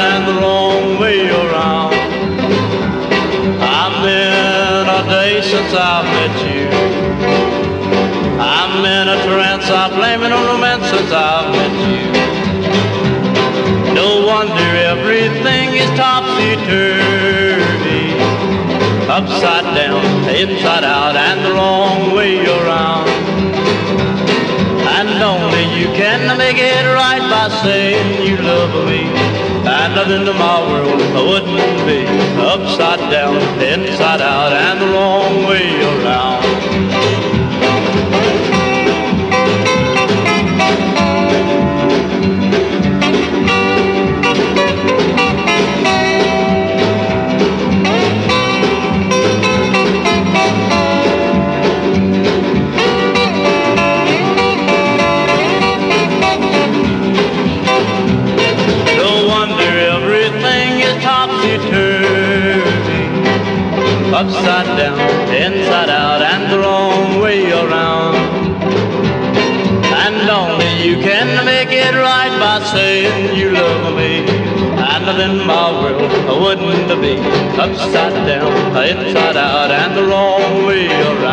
and the wrong way around. I've been a day since I've met you. I'm in a trance, I blame it on romance since I've met you. No wonder everything is topsy-turvy, upside down, inside out, and the wrong way around. And only you can make it right by saying you love me. And nothing in my world wouldn't be upside down, inside out, and the wrong way around. Upside down, inside out, and the wrong way around. And only you can make it right by saying you love me. And nothing in my world wouldn't be upside down, inside out, and the wrong way around.